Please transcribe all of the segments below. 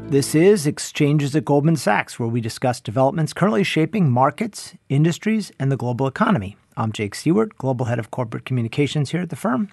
This is Exchanges at Goldman Sachs, where we discuss developments currently shaping markets, industries, and the global economy. I'm Jake Seward, Global Head of Corporate Communications here at the firm.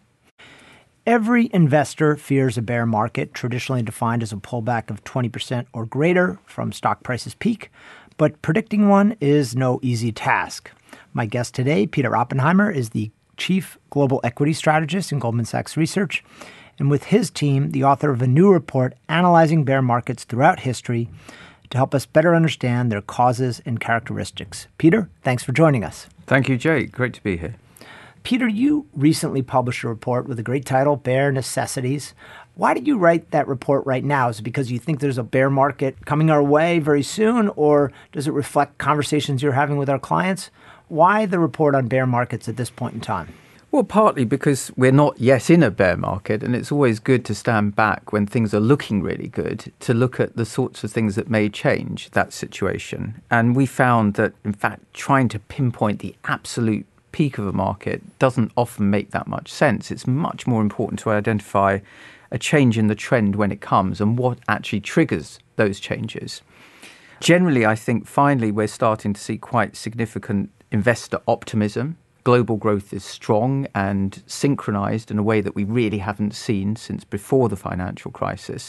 Every investor fears a bear market, traditionally defined as a pullback of 20% or greater from stock prices peak, but predicting one is no easy task. My guest today, Peter Oppenheimer, is the Chief Global Equity Strategist in Goldman Sachs Research, and with his team, the author of a new report analyzing bear markets throughout history to help us better understand their causes and characteristics. Peter, thanks for joining us. Thank you, Jake. Great to be here. Peter, you recently published a report with a great title, Bear Necessities. Why did you write that report right now? Is it because you think there's a bear market coming our way very soon, or does it reflect conversations you're having with our clients? Why the report on bear markets at this point in time? Well, partly because we're not yet in a bear market, and it's always good to stand back when things are looking really good to look at the sorts of things that may change that situation. And we found that, in fact, trying to pinpoint the absolute peak of a market doesn't often make that much sense. It's much more important to identify a change in the trend when it comes and what actually triggers those changes. Generally, I think finally we're starting to see quite significant investor optimism. Global growth is strong and synchronized in a way that we really haven't seen since before the financial crisis.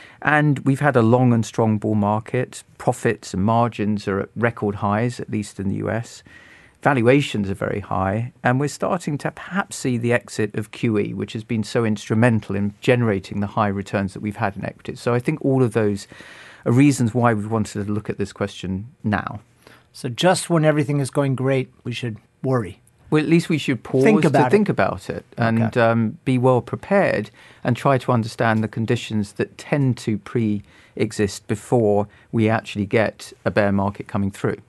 And we've had a long and strong bull market. Profits and margins are at record highs, at least in the US. Valuations are very high. And we're starting to perhaps see the exit of QE, which has been so instrumental in generating the high returns that we've had in equities. So I think all of those are reasons why we wanted to look at this question now. So just when everything is going great, we should worry. Well, at least we should pause think about it and be well prepared and try to understand the conditions that tend to pre-exist before we actually get a bear market coming through.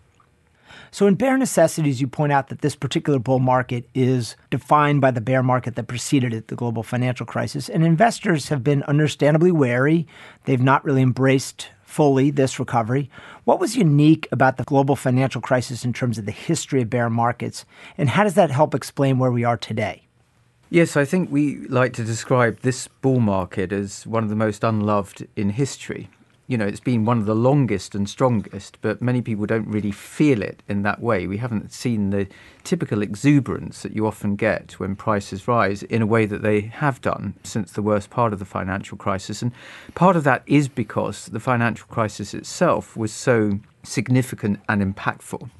So in Bear Necessities, you point out that this particular bull market is defined by the bear market that preceded it, the global financial crisis. And investors have been understandably wary. They've not really embraced fully this recovery. What was unique about the global financial crisis in terms of the history of bear markets, and how does that help explain where we are today? Yes, I think we like to describe this bull market as one of the most unloved in history. You know, it's been one of the longest and strongest, but many people don't really feel it in that way. We haven't seen the typical exuberance that you often get when prices rise in a way that they have done since the worst part of the financial crisis. And part of that is because the financial crisis itself was so significant and impactful.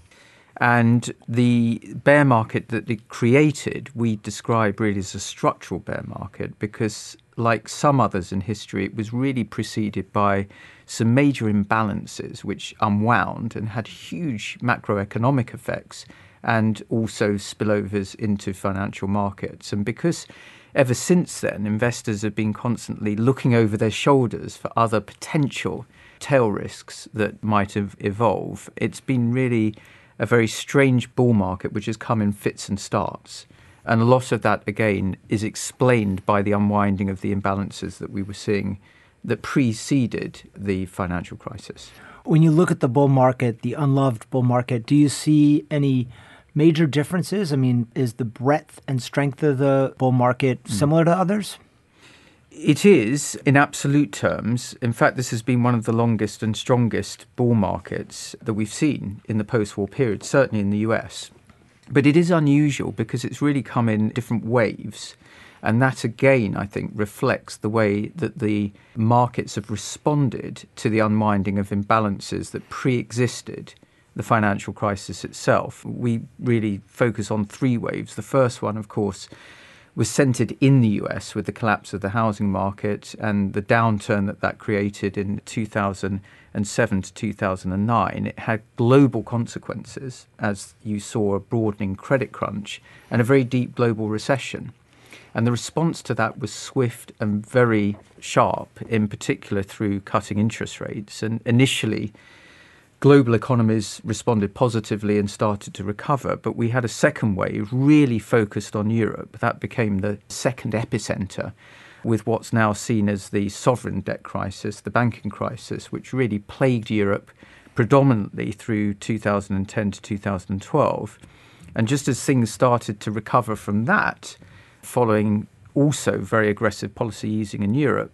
And the bear market that it created, we describe really as a structural bear market because, like some others in history, it was really preceded by some major imbalances which unwound and had huge macroeconomic effects and also spillovers into financial markets. And because ever since then, investors have been constantly looking over their shoulders for other potential tail risks that might have evolved, it's been really a very strange bull market which has come in fits and starts. And a lot of that, again, is explained by the unwinding of the imbalances that we were seeing that preceded the financial crisis. When you look at the bull market, the unloved bull market, do you see any major differences? I mean, is the breadth and strength of the bull market similar to others? It is, in absolute terms. In fact, this has been one of the longest and strongest bull markets that we've seen in the post-war period, certainly in the US. But it is unusual because it's really come in different waves. And that, again, I think, reflects the way that the markets have responded to the unwinding of imbalances that pre-existed the financial crisis itself. We really focus on three waves. The first one, of course, was centered in the US with the collapse of the housing market and the downturn that created in 2007 to 2009. It had global consequences as you saw a broadening credit crunch and a very deep global recession. And the response to that was swift and very sharp, in particular through cutting interest rates. And initially, global economies responded positively and started to recover. But we had a second wave really focused on Europe. That became the second epicenter with what's now seen as the sovereign debt crisis, the banking crisis, which really plagued Europe predominantly through 2010 to 2012. And just as things started to recover from that, following also very aggressive policy easing in Europe,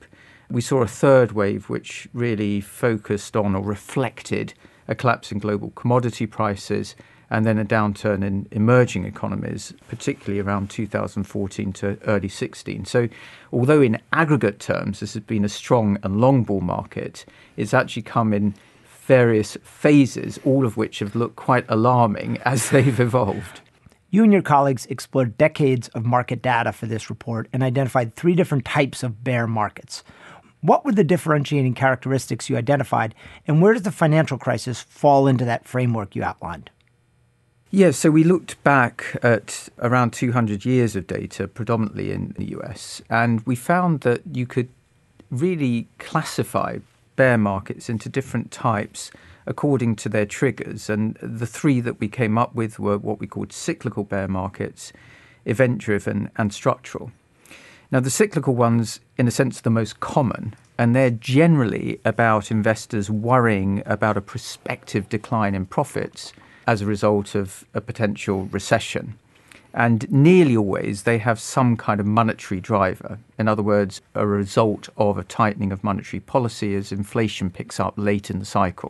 We saw a third wave which really focused on or reflected a collapse in global commodity prices and then a downturn in emerging economies, particularly around 2014 to early 16. So although in aggregate terms this has been a strong and long bull market, it's actually come in various phases, all of which have looked quite alarming as they've evolved. You and your colleagues explored decades of market data for this report and identified 3 different types of bear markets. What were the differentiating characteristics you identified, and where does the financial crisis fall into that framework you outlined? Yes, so we looked back at around 200 years of data, predominantly in the US, and we found that you could really classify bear markets into different types according to their triggers. And the 3 that we came up with were what we called cyclical bear markets, event-driven, and structural. Now, the cyclical ones, in a sense, are the most common, and they're generally about investors worrying about a prospective decline in profits as a result of a potential recession. And nearly always they have some kind of monetary driver. In other words, a result of a tightening of monetary policy as inflation picks up late in the cycle.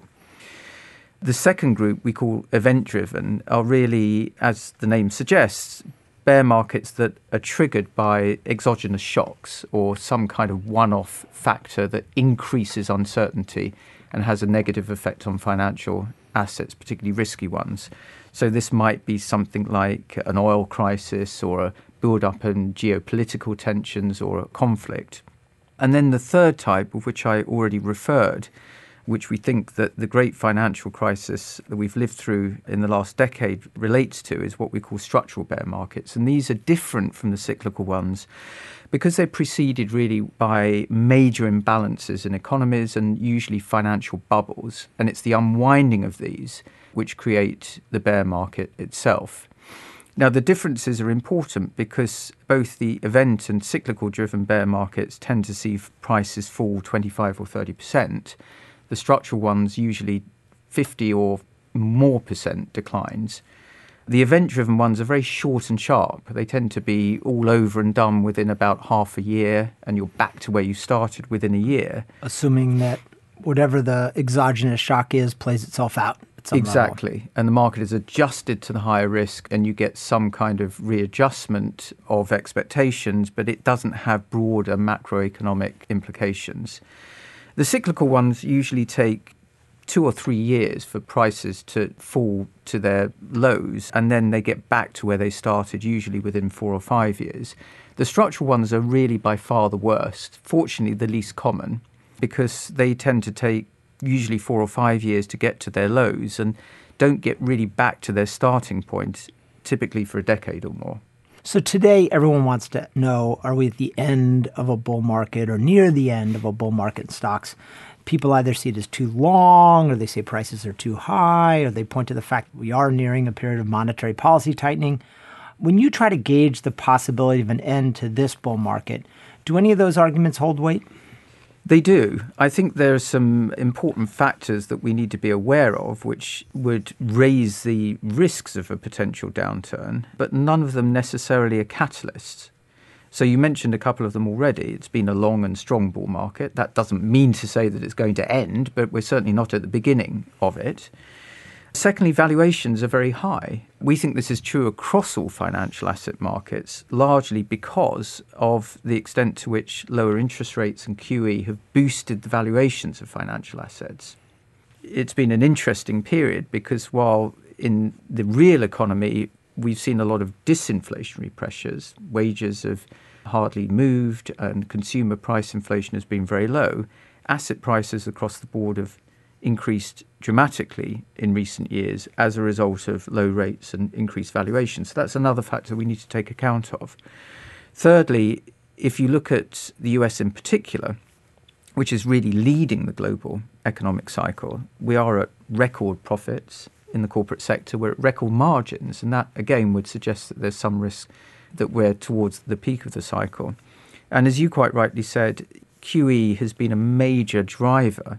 The second group we call event-driven are really, as the name suggests, bear markets that are triggered by exogenous shocks or some kind of one-off factor that increases uncertainty and has a negative effect on financial assets, particularly risky ones. So this might be something like an oil crisis or a build-up in geopolitical tensions or a conflict. And then the third type, of which I already referred, which we think that the great financial crisis that we've lived through in the last decade relates to, is what we call structural bear markets. And these are different from the cyclical ones because they're preceded really by major imbalances in economies and usually financial bubbles. And it's the unwinding of these which create the bear market itself. Now, the differences are important because both the event and cyclical driven bear markets tend to see prices fall 25 or 30%. The structural ones usually 50 or more % declines. The event-driven ones are very short and sharp. They tend to be all over and done within about half a year, and you're back to where you started within a year. Assuming that whatever the exogenous shock is plays itself out at some Exactly. level. And the market is adjusted to the higher risk, and you get some kind of readjustment of expectations, but it doesn't have broader macroeconomic implications. The cyclical ones usually take 2 or 3 years for prices to fall to their lows, and then they get back to where they started, usually within 4 or 5 years. The structural ones are really by far the worst, fortunately the least common, because they tend to take usually 4 or 5 years to get to their lows and don't get really back to their starting point, typically for a decade or more. So today, everyone wants to know, are we at the end of a bull market or near the end of a bull market in stocks? People either see it as too long, or they say prices are too high, or they point to the fact that we are nearing a period of monetary policy tightening. When you try to gauge the possibility of an end to this bull market, do any of those arguments hold weight? They do. I think there are some important factors that we need to be aware of which would raise the risks of a potential downturn, but none of them necessarily are catalysts. So you mentioned a couple of them already. It's been a long and strong bull market. That doesn't mean to say that it's going to end, but we're certainly not at the beginning of it. Secondly, valuations are very high. We think this is true across all financial asset markets, largely because of the extent to which lower interest rates and QE have boosted the valuations of financial assets. It's been an interesting period because while in the real economy we've seen a lot of disinflationary pressures, wages have hardly moved and consumer price inflation has been very low, asset prices across the board have increased dramatically in recent years as a result of low rates and increased valuations. So that's another factor we need to take account of. Thirdly, if you look at the US in particular, which is really leading the global economic cycle, we are at record profits in the corporate sector. We're at record margins, and that again would suggest that there's some risk that we're towards the peak of the cycle. And as you quite rightly said, QE has been a major driver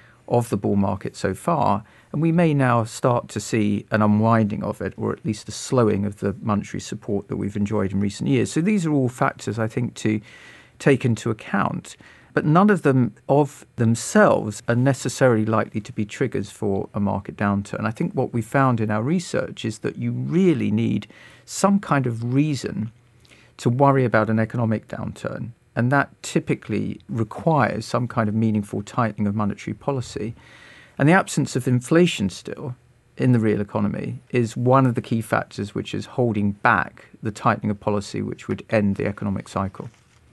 of the bull market so far, and we may now start to see an unwinding of it, or at least a slowing of the monetary support that we've enjoyed in recent years. So these are all factors, I think, to take into account. But none of them of themselves are necessarily likely to be triggers for a market downturn. I think what we found in our research is that you really need some kind of reason to worry about an economic downturn. And that typically requires some kind of meaningful tightening of monetary policy. And the absence of inflation still in the real economy is one of the key factors which is holding back the tightening of policy which would end the economic cycle.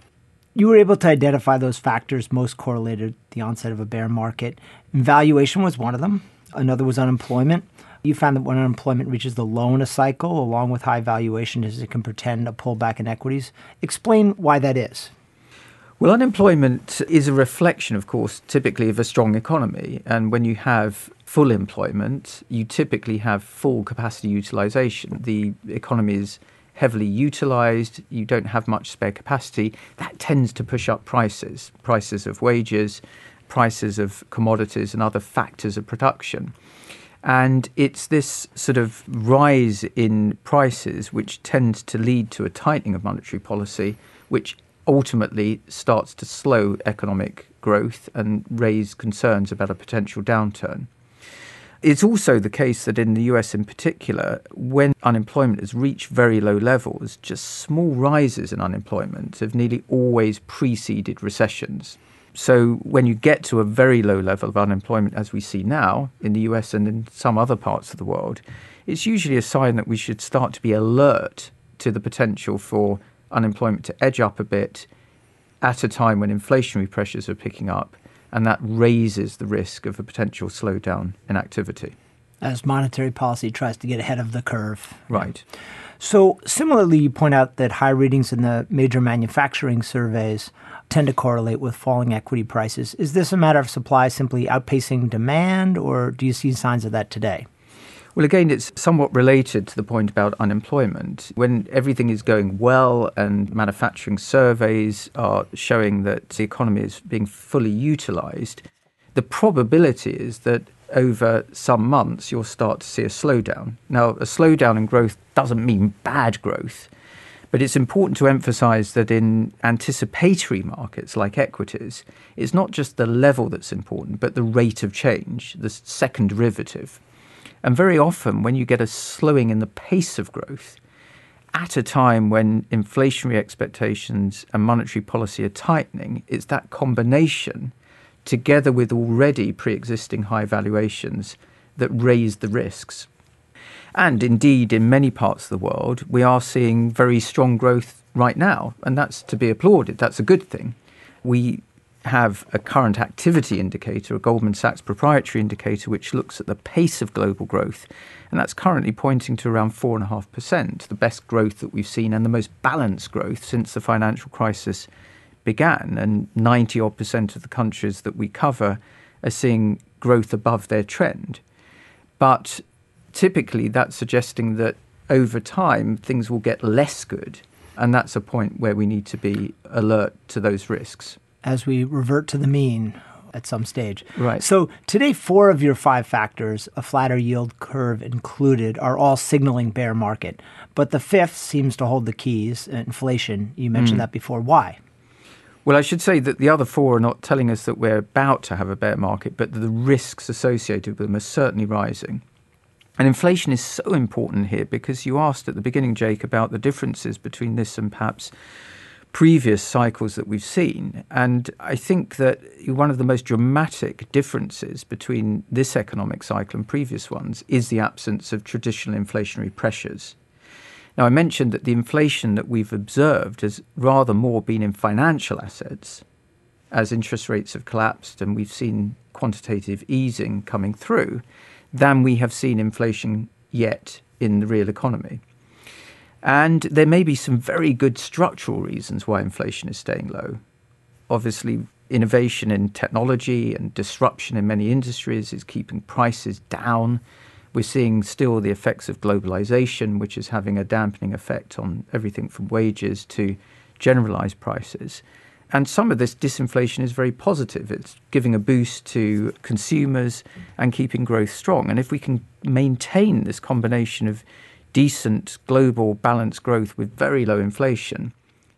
You were able to identify those factors most correlated to the onset of a bear market. Valuation was one of them. Another was unemployment. You found that when unemployment reaches the low in a cycle, along with high valuation, it can portend a pullback in equities. Explain why that is. Well, unemployment is a reflection, of course, typically of a strong economy. And when you have full employment, you typically have full capacity utilization. The economy is heavily utilized. You don't have much spare capacity. That tends to push up prices of wages, prices of commodities and other factors of production. And it's this sort of rise in prices which tends to lead to a tightening of monetary policy, which ultimately starts to slow economic growth and raise concerns about a potential downturn. It's also the case that in the US in particular, when unemployment has reached very low levels, just small rises in unemployment have nearly always preceded recessions. So when you get to a very low level of unemployment, as we see now in the US and in some other parts of the world, it's usually a sign that we should start to be alert to the potential for unemployment to edge up a bit at a time when inflationary pressures are picking up, and that raises the risk of a potential slowdown in activity. As monetary policy tries to get ahead of the curve. Right. So similarly, you point out that high readings in the major manufacturing surveys tend to correlate with falling equity prices. Is this a matter of supply simply outpacing demand, or do you see signs of that today? Well, again, it's somewhat related to the point about unemployment. When everything is going well and manufacturing surveys are showing that the economy is being fully utilized, the probability is that over some months you'll start to see a slowdown. Now, a slowdown in growth doesn't mean bad growth, but it's important to emphasize that in anticipatory markets like equities, it's not just the level that's important, but the rate of change, the second derivative. And very often when you get a slowing in the pace of growth at a time when inflationary expectations and monetary policy are tightening, it's that combination together with already pre-existing high valuations that raise the risks. And indeed, in many parts of the world, we are seeing very strong growth right now, and that's to be applauded. That's a good thing. We have a current activity indicator, a Goldman Sachs proprietary indicator, which looks at the pace of global growth. And that's currently pointing to around 4.5%, the best growth that we've seen and the most balanced growth since the financial crisis began. And 90% of the countries that we cover are seeing growth above their trend. But typically that's suggesting that over time things will get less good. And that's a point where we need to be alert to those risks. As we revert to the mean at some stage. Right. So today, 4 of your 5 factors, a flatter yield curve included, are all signaling bear market. But the 5th seems to hold the keys, inflation. You mentioned that before. Why? Well, I should say that the other 4 are not telling us that we're about to have a bear market, but the risks associated with them are certainly rising. And inflation is so important here because you asked at the beginning, Jake, about the differences between this and perhaps previous cycles that we've seen. And I think that one of the most dramatic differences between this economic cycle and previous ones is the absence of traditional inflationary pressures. Now, I mentioned that the inflation that we've observed has rather more been in financial assets as interest rates have collapsed and we've seen quantitative easing coming through than we have seen inflation yet in the real economy. And there may be some very good structural reasons why inflation is staying low. Obviously, innovation in technology and disruption in many industries is keeping prices down. We're seeing still the effects of globalization, which is having a dampening effect on everything from wages to generalized prices. And some of this disinflation is very positive. It's giving a boost to consumers and keeping growth strong. And if we can maintain this combination of decent global balanced growth with very low inflation,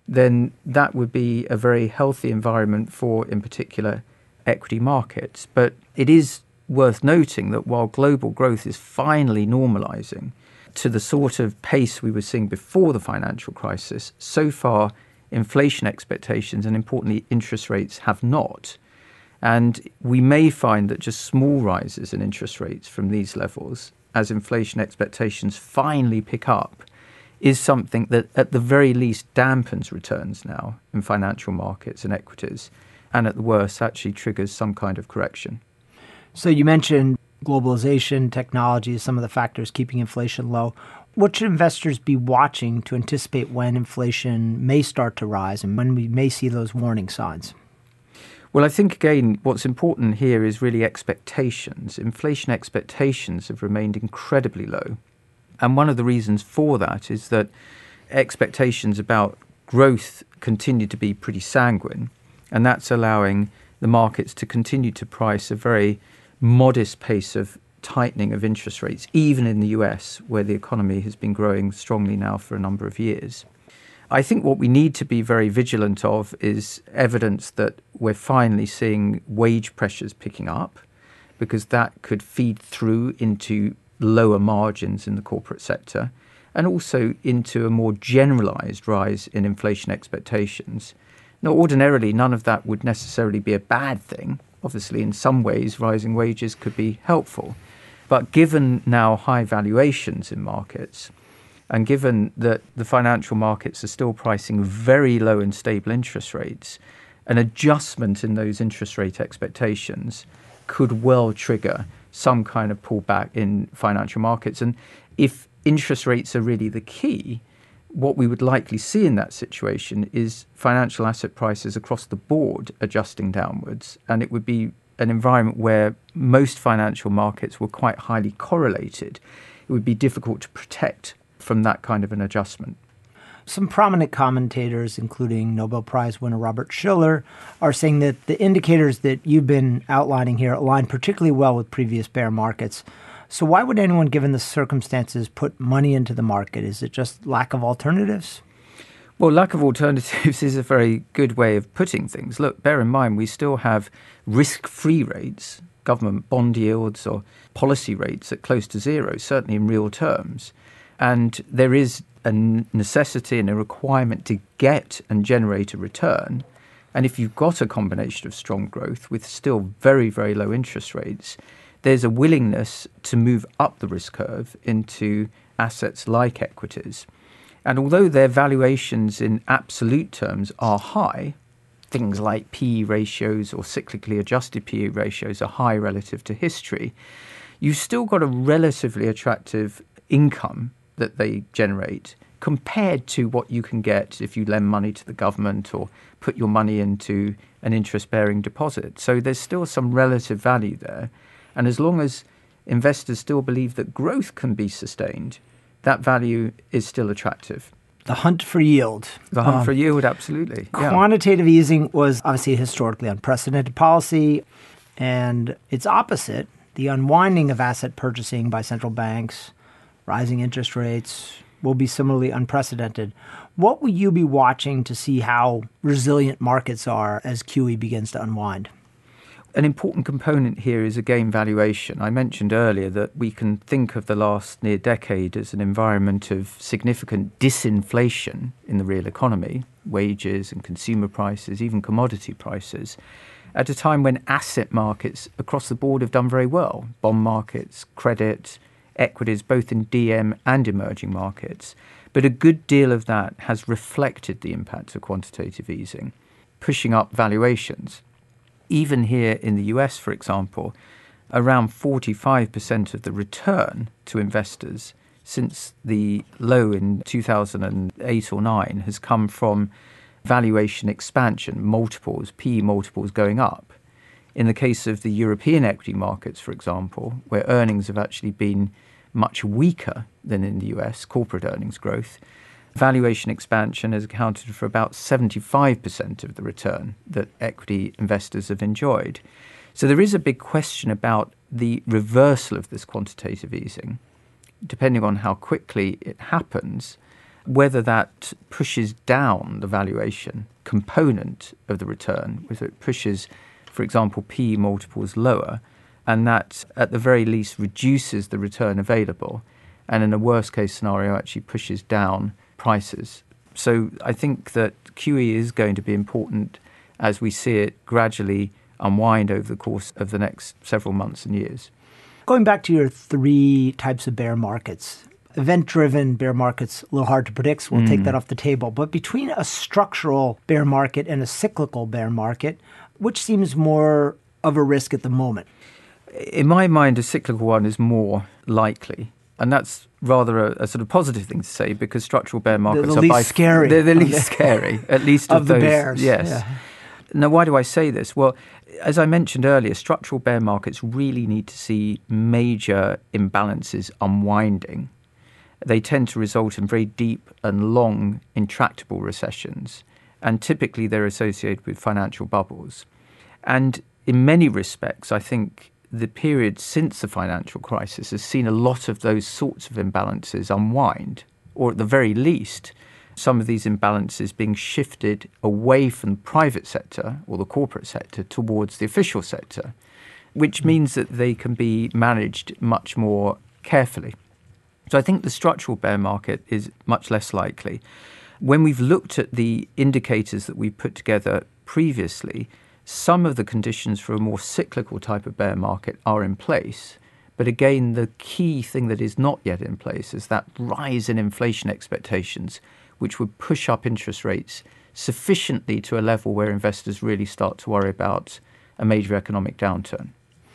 then that would be a very healthy environment for, in particular, equity markets. But it is worth noting that while global growth is finally normalizing to the sort of pace we were seeing before the financial crisis, so far inflation expectations and, importantly, interest rates have not. And we may find that just small rises in interest rates from these levels, as inflation expectations finally pick up, is something that at the very least dampens returns now in financial markets and equities, and at the worst actually triggers some kind of correction. So you mentioned globalization, technology, some of the factors keeping inflation low. What should investors be watching to anticipate when inflation may start to rise and when we may see those warning signs? Well, I think, again, what's important here is really expectations. Inflation expectations have remained incredibly low. And one of the reasons for that is that expectations about growth continue to be pretty sanguine. And that's allowing the markets to continue to price a very modest pace of tightening of interest rates, even in the US, where the economy has been growing strongly now for a number of years. I think what we need to be very vigilant of is evidence that we're finally seeing wage pressures picking up, because that could feed through into lower margins in the corporate sector and also into a more generalized rise in inflation expectations. Now, ordinarily, none of that would necessarily be a bad thing. Obviously, in some ways, rising wages could be helpful. But given now high valuations in markets, and given that the financial markets are still pricing very low and stable interest rates, an adjustment in those interest rate expectations could well trigger some kind of pullback in financial markets. And if interest rates are really the key, what we would likely see in that situation is financial asset prices across the board adjusting downwards. And it would be an environment where most financial markets were quite highly correlated. It would be difficult to protect from that kind of an adjustment. Some prominent commentators, including Nobel Prize winner Robert Shiller, are saying that the indicators that you've been outlining here align particularly well with previous bear markets. So why would anyone, given the circumstances, put money into the market? Is it just lack of alternatives? Well, lack of alternatives is a very good way of putting things. Look, bear in mind, we still have risk-free rates, government bond yields or policy rates at close to zero, certainly in real terms. And there is a necessity and a requirement to get and generate a return. And if you've got a combination of strong growth with still very, very low interest rates, there's a willingness to move up the risk curve into assets like equities. And although their valuations in absolute terms are high, things like PE ratios or cyclically adjusted PE ratios are high relative to history, you've still got a relatively attractive income that they generate compared to what you can get if you lend money to the government or put your money into an interest-bearing deposit. So there's still some relative value there. And as long as investors still believe that growth can be sustained, that value is still attractive. The hunt for yield. The hunt for yield, absolutely. Yeah. Quantitative easing was obviously a historically unprecedented policy, and its opposite, the unwinding of asset purchasing by central banks, rising interest rates, will be similarly unprecedented. What will you be watching to see how resilient markets are as QE begins to unwind? An important component here is, again, valuation. I mentioned earlier that we can think of the last near decade as an environment of significant disinflation in the real economy, wages and consumer prices, even commodity prices, at a time when asset markets across the board have done very well. Bond markets, credit, equities, both in DM and emerging markets. But a good deal of that has reflected the impact of quantitative easing, pushing up valuations. Even here in the US, for example, around 45% of the return to investors since the low in 2008 or 9 has come from valuation expansion, multiples, PE multiples going up. In the case of the European equity markets, for example, where earnings have actually been much weaker than in the US, corporate earnings growth, valuation expansion has accounted for about 75% of the return that equity investors have enjoyed. So there is a big question about the reversal of this quantitative easing. Depending on how quickly it happens, whether that pushes down the valuation component of the return, whether it pushes, for example, PE multiples lower, and that at the very least reduces the return available, and in a worst case scenario actually pushes down prices. So I think that QE is going to be important as we see it gradually unwind over the course of the next several months and years. Going back to your three types of bear markets, event-driven bear markets, a little hard to predict, so we'll take that off the table. But between a structural bear market and a cyclical bear market, which seems more of a risk at the moment? In my mind, a cyclical one is more likely. And that's rather a sort of positive thing to say, because structural bear markets are least scary. They're the least scary, at least of of the those, bears. Yes. Yeah. Now, why do I say this? Well, as I mentioned earlier, structural bear markets really need to see major imbalances unwinding. They tend to result in very deep and long, intractable recessions, and typically they're associated with financial bubbles. And in many respects, I think the period since the financial crisis has seen a lot of those sorts of imbalances unwind, or at the very least, some of these imbalances being shifted away from the private sector or the corporate sector towards the official sector, which means that they can be managed much more carefully. So I think the structural bear market is much less likely. When we've looked at the indicators that we put together previously, some of the conditions for a more cyclical type of bear market are in place. But again, the key thing that is not yet in place is that rise in inflation expectations, which would push up interest rates sufficiently to a level where investors really start to worry about a major economic downturn.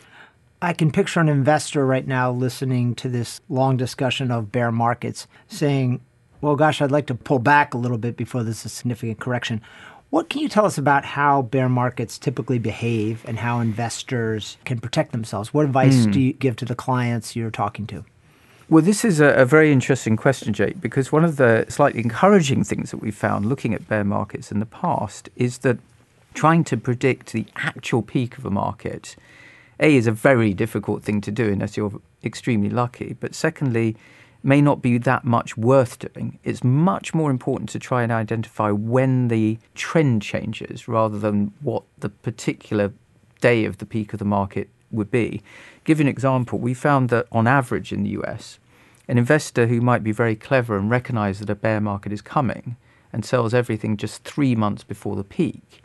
I can picture an investor right now listening to this long discussion of bear markets saying, well, gosh, I'd like to pull back a little bit before this is a significant correction. What can you tell us about how bear markets typically behave and how investors can protect themselves? What advice do you give to the clients you're talking to? Well, this is a very interesting question, Jake, because one of the slightly encouraging things that we've found looking at bear markets in the past is that trying to predict the actual peak of a market, A, is a very difficult thing to do unless you're extremely lucky, but secondly, may not be that much worth doing. It's much more important to try and identify when the trend changes rather than what the particular day of the peak of the market would be. Give you an example. We found that on average in the US, an investor who might be very clever and recognize that a bear market is coming and sells everything just 3 months before the peak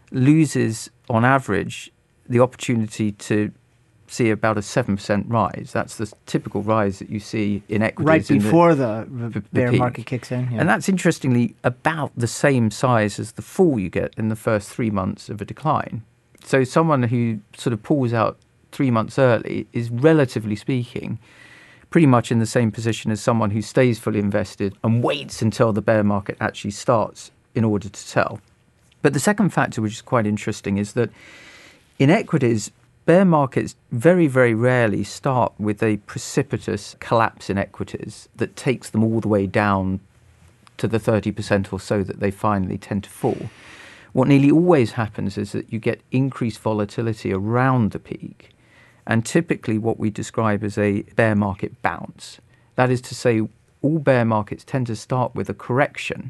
loses, on average, the opportunity to see about a 7% rise. That's the typical rise that you see in equities. Right before the bear peak. market kicks in. Yeah. And that's interestingly about the same size as the fall you get in the first 3 months of a decline. So someone who sort of pulls out 3 months early is, relatively speaking, pretty much in the same position as someone who stays fully invested and waits until the bear market actually starts in order to sell. But the second factor, which is quite interesting, is that in equities, bear markets very, very rarely start with a precipitous collapse in equities that takes them all the way down to the 30% or so that they finally tend to fall. What nearly always happens is that you get increased volatility around the peak, and typically what we describe as a bear market bounce. That is to say, all bear markets tend to start with a correction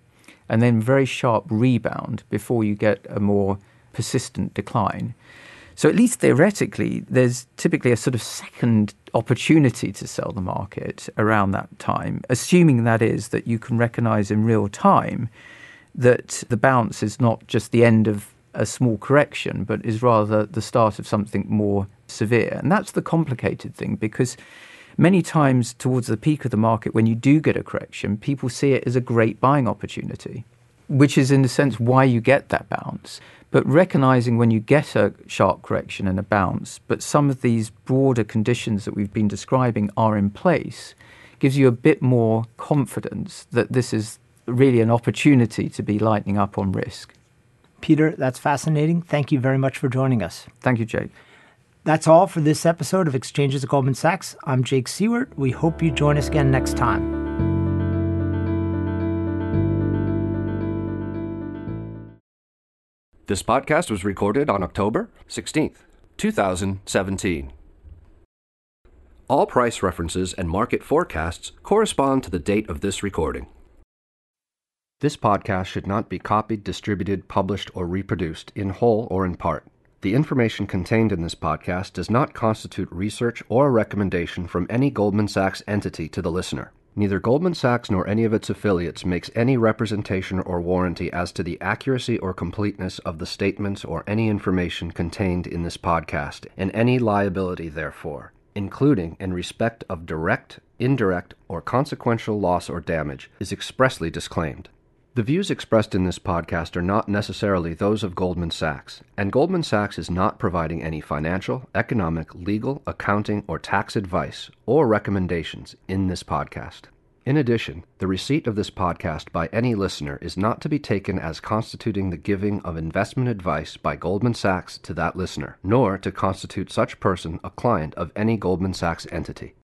and then very sharp rebound before you get a more persistent decline. So at least theoretically, there's typically a sort of second opportunity to sell the market around that time, assuming that is that you can recognize in real time that the bounce is not just the end of a small correction, but is rather the start of something more severe. And that's the complicated thing, because many times towards the peak of the market, when you do get a correction, people see it as a great buying opportunity, which is in a sense why you get that bounce. But recognizing when you get a sharp correction and a bounce, but some of these broader conditions that we've been describing are in place, gives you a bit more confidence that this is really an opportunity to be lightening up on risk. Peter, that's fascinating. Thank you very much for joining us. Thank you, Jake. That's all for this episode of Exchanges at Goldman Sachs. I'm Jake Siewert. We hope you join us again next time. This podcast was recorded on October 16th, 2017. All price references and market forecasts correspond to the date of this recording. This podcast should not be copied, distributed, published, or reproduced in whole or in part. The information contained in this podcast does not constitute research or a recommendation from any Goldman Sachs entity to the listener. Neither Goldman Sachs nor any of its affiliates makes any representation or warranty as to the accuracy or completeness of the statements or any information contained in this podcast, and any liability therefore, including in respect of direct, indirect, or consequential loss or damage, is expressly disclaimed. The views expressed in this podcast are not necessarily those of Goldman Sachs, and Goldman Sachs is not providing any financial, economic, legal, accounting, or tax advice or recommendations in this podcast. In addition, the receipt of this podcast by any listener is not to be taken as constituting the giving of investment advice by Goldman Sachs to that listener, nor to constitute such person a client of any Goldman Sachs entity.